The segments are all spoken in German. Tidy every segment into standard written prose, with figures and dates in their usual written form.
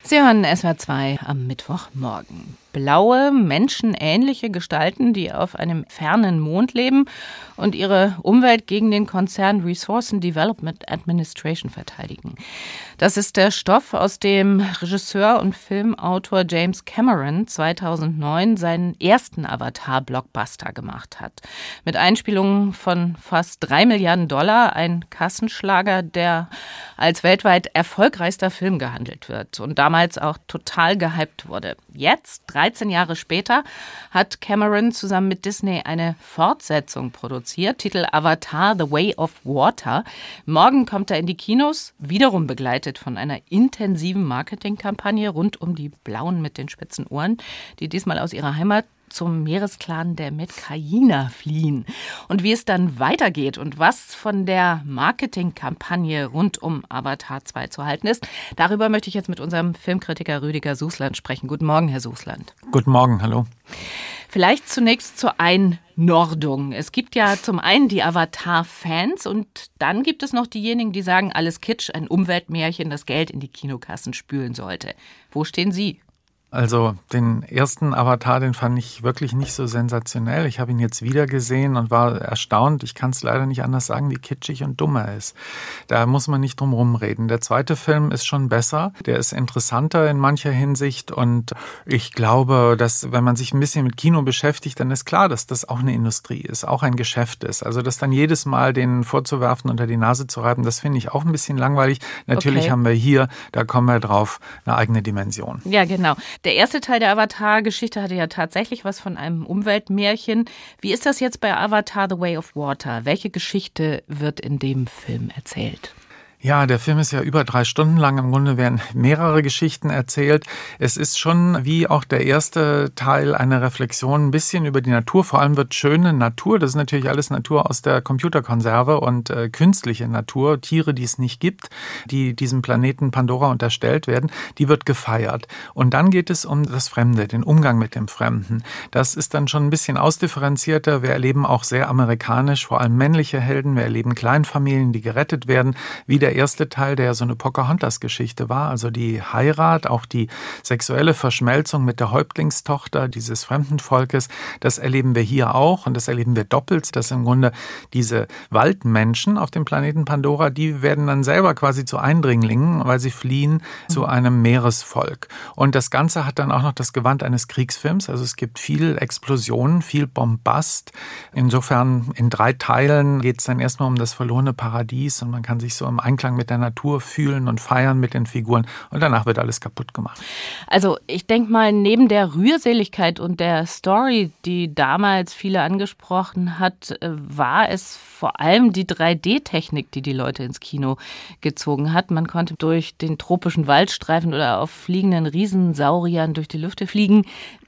Sie hören SWR 2 am Mittwochmorgen. Blaue, menschenähnliche Gestalten, die auf einem fernen Mond leben und ihre Umwelt gegen den Konzern Resource and Development Administration verteidigen. Das ist der Stoff, aus dem Regisseur und Filmautor James Cameron 2009 seinen ersten Avatar-Blockbuster gemacht hat. Mit Einspielungen von fast $3 Milliarden, ein Kassenschlager, der als weltweit erfolgreichster Film gehandelt wird und damals auch total gehypt wurde. Jetzt, 13 Jahre später, hat Cameron zusammen mit Disney eine Fortsetzung produziert, Titel Avatar: The Way of Water. Morgen kommt er in die Kinos, wiederum begleitet von einer intensiven Marketingkampagne rund um die Blauen mit den spitzen Ohren, die diesmal aus ihrer Heimat zum Meeresclan der Metkayina fliehen. Und wie es dann weitergeht und was von der Marketingkampagne rund um Avatar 2 zu halten ist, darüber möchte ich jetzt mit unserem Filmkritiker Rüdiger Sußland sprechen. Guten Morgen, Herr Sußland. Guten Morgen, hallo. Vielleicht zunächst zur Einordnung. Es gibt ja zum einen die Avatar-Fans und dann gibt es noch diejenigen, die sagen, alles Kitsch, ein Umweltmärchen, das Geld in die Kinokassen spülen sollte. Wo stehen Sie? Also den ersten Avatar, den fand ich wirklich nicht so sensationell. Ich habe ihn jetzt wieder gesehen und war erstaunt. Ich kann es leider nicht anders sagen, wie kitschig und dumm er ist. Da muss man nicht drum rumreden. Der zweite Film ist schon besser. Der ist interessanter in mancher Hinsicht. Und ich glaube, dass wenn man sich ein bisschen mit Kino beschäftigt, dann ist klar, dass das auch eine Industrie ist, auch ein Geschäft ist. Also das dann jedes Mal denen vorzuwerfen, unter die Nase zu reiben, das finde ich auch ein bisschen langweilig. Natürlich haben wir hier, da kommen wir drauf, eine eigene Dimension. Ja, genau. Der erste Teil der Avatar-Geschichte hatte ja tatsächlich was von einem Umweltmärchen. Wie ist das jetzt bei Avatar: The Way of Water? Welche Geschichte wird in dem Film erzählt? Ja, der Film ist ja über 3 Stunden lang. Im Grunde werden mehrere Geschichten erzählt. Es ist schon, wie auch der erste Teil, eine Reflexion ein bisschen über die Natur. Vor allem wird schöne Natur, das ist natürlich alles Natur aus der Computerkonserve und künstliche Natur, Tiere, die es nicht gibt, die diesem Planeten Pandora unterstellt werden, die wird gefeiert. Und dann geht es um das Fremde, den Umgang mit dem Fremden. Das ist dann schon ein bisschen ausdifferenzierter. Wir erleben auch sehr amerikanisch, vor allem männliche Helden. Wir erleben Kleinfamilien, die gerettet werden, wie der erste Teil, der ja so eine Pocahontas-Geschichte war, also die Heirat, auch die sexuelle Verschmelzung mit der Häuptlingstochter dieses fremden Volkes, das erleben wir hier auch und das erleben wir doppelt, dass im Grunde diese Waldmenschen auf dem Planeten Pandora, die werden dann selber quasi zu Eindringlingen, weil sie fliehen zu einem Meeresvolk. Und das Ganze hat dann auch noch das Gewand eines Kriegsfilms, also es gibt viel Explosionen, viel Bombast. Insofern in 3 Teilen geht es dann erstmal um das verlorene Paradies und man kann sich so im Einklang mit der Natur fühlen und feiern mit den Figuren und danach wird alles kaputt gemacht. Also ich denke mal, neben der Rührseligkeit und der Story, die damals viele angesprochen hat, war es vor allem die 3D-Technik, die Leute ins Kino gezogen hat. Man konnte durch den tropischen Wald streifen oder auf fliegenden Riesensauriern durch die Lüfte fliegen.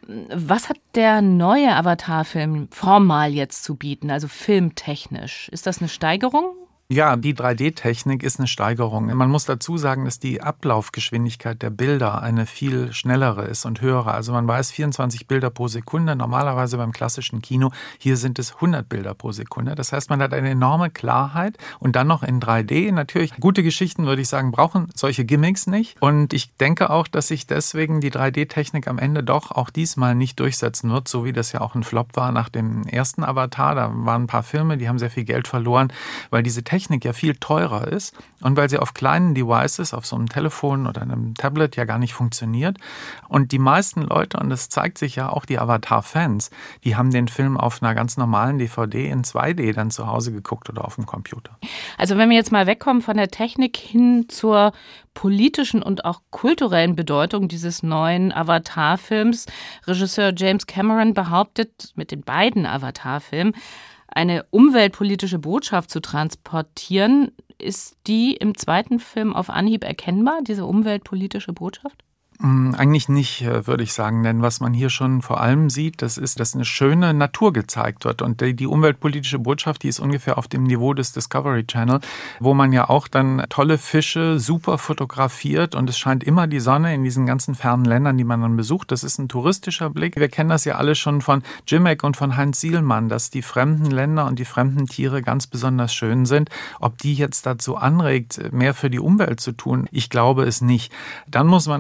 Was hat der neue Avatar-Film formal jetzt zu bieten, also filmtechnisch? Ist das eine Steigerung? Ja, die 3D-Technik ist eine Steigerung. Man muss dazu sagen, dass die Ablaufgeschwindigkeit der Bilder eine viel schnellere ist und höhere. Also man weiß 24 Bilder pro Sekunde, normalerweise beim klassischen Kino. Hier sind es 100 Bilder pro Sekunde. Das heißt, man hat eine enorme Klarheit und dann noch in 3D. Natürlich, gute Geschichten, würde ich sagen, brauchen solche Gimmicks nicht. Und ich denke auch, dass sich deswegen die 3D-Technik am Ende doch auch diesmal nicht durchsetzen wird, so wie das ja auch ein Flop war nach dem ersten Avatar. Da waren ein paar Filme, die haben sehr viel Geld verloren, weil diese Technik ja viel teurer ist und weil sie auf kleinen Devices, auf so einem Telefon oder einem Tablet ja gar nicht funktioniert. Und die meisten Leute, und das zeigt sich ja auch die Avatar-Fans, die haben den Film auf einer ganz normalen DVD in 2D dann zu Hause geguckt oder auf dem Computer. Also wenn wir jetzt mal wegkommen von der Technik hin zur politischen und auch kulturellen Bedeutung dieses neuen Avatar-Films. Regisseur James Cameron behauptet mit den beiden Avatar-Filmen, eine umweltpolitische Botschaft zu transportieren. Ist die im zweiten Film auf Anhieb erkennbar, diese umweltpolitische Botschaft? Eigentlich nicht, würde ich sagen, denn was man hier schon vor allem sieht, das ist, dass eine schöne Natur gezeigt wird und die umweltpolitische Botschaft, die ist ungefähr auf dem Niveau des Discovery Channel, wo man ja auch dann tolle Fische super fotografiert und es scheint immer die Sonne in diesen ganzen fernen Ländern, die man dann besucht. Das ist ein touristischer Blick. Wir kennen das ja alle schon von Jimmick und von Heinz Sielmann, dass die fremden Länder und die fremden Tiere ganz besonders schön sind. Ob die jetzt dazu anregt, mehr für die Umwelt zu tun, ich glaube es nicht. Dann muss man aber natürlich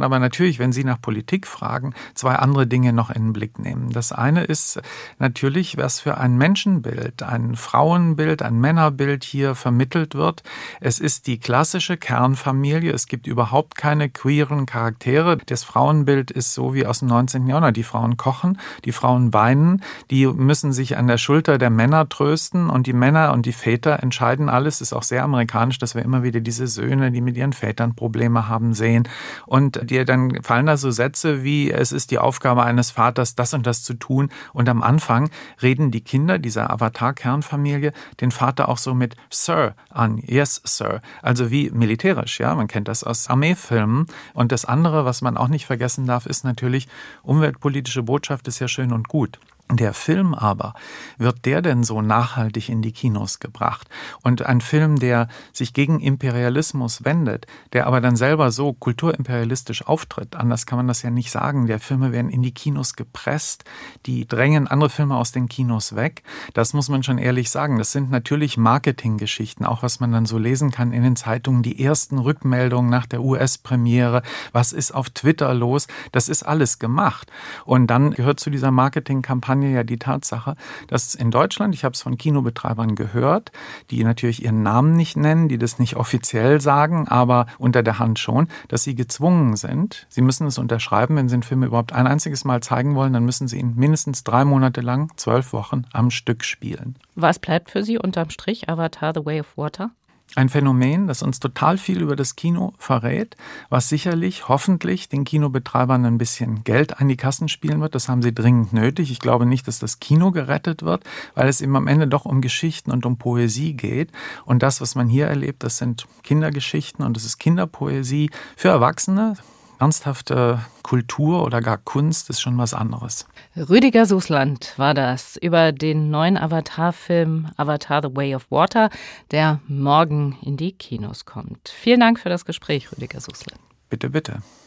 natürlich, wenn Sie nach Politik fragen, zwei andere Dinge noch in den Blick nehmen. Das eine ist natürlich, was für ein Menschenbild, ein Frauenbild, ein Männerbild hier vermittelt wird. Es ist die klassische Kernfamilie. Es gibt überhaupt keine queeren Charaktere. Das Frauenbild ist so wie aus dem 19. Jahrhundert. Die Frauen kochen, die Frauen weinen, die müssen sich an der Schulter der Männer trösten und die Männer und die Väter entscheiden alles. Ist auch sehr amerikanisch, dass wir immer wieder diese Söhne, die mit ihren Vätern Probleme haben, sehen. Und dann fallen da so Sätze wie, es ist die Aufgabe eines Vaters, das und das zu tun. Und am Anfang reden die Kinder dieser Avatar-Kernfamilie den Vater auch so mit Sir an. Yes, Sir. Also wie militärisch, ja. Man kennt das aus Armeefilmen. Und das andere, was man auch nicht vergessen darf, ist natürlich, umweltpolitische Botschaft ist ja schön und gut. Der Film aber, wird der denn so nachhaltig in die Kinos gebracht? Und ein Film, der sich gegen Imperialismus wendet, der aber dann selber so kulturimperialistisch auftritt, anders kann man das ja nicht sagen, der Filme werden in die Kinos gepresst, die drängen andere Filme aus den Kinos weg. Das muss man schon ehrlich sagen. Das sind natürlich Marketinggeschichten, auch was man dann so lesen kann in den Zeitungen, die ersten Rückmeldungen nach der US-Premiere, was ist auf Twitter los, das ist alles gemacht. Und dann gehört zu dieser Marketingkampagne ja die Tatsache, dass in Deutschland, ich habe es von Kinobetreibern gehört, die natürlich ihren Namen nicht nennen, die das nicht offiziell sagen, aber unter der Hand schon, dass sie gezwungen sind, sie müssen es unterschreiben, wenn sie einen Film überhaupt ein einziges Mal zeigen wollen, dann müssen sie ihn mindestens 3 Monate lang, 12 Wochen am Stück spielen. Was bleibt für Sie unterm Strich Avatar: The Way of Water? Ein Phänomen, das uns total viel über das Kino verrät, was sicherlich, hoffentlich den Kinobetreibern ein bisschen Geld an die Kassen spielen wird. Das haben sie dringend nötig. Ich glaube nicht, dass das Kino gerettet wird, weil es eben am Ende doch um Geschichten und um Poesie geht. Und das, was man hier erlebt, das sind Kindergeschichten und es ist Kinderpoesie für Erwachsene. Ernsthafte Kultur oder gar Kunst ist schon was anderes. Rüdiger Sußland war das über den neuen Avatar-Film Avatar: The Way of Water, der morgen in die Kinos kommt. Vielen Dank für das Gespräch, Rüdiger Sußland. Bitte, bitte.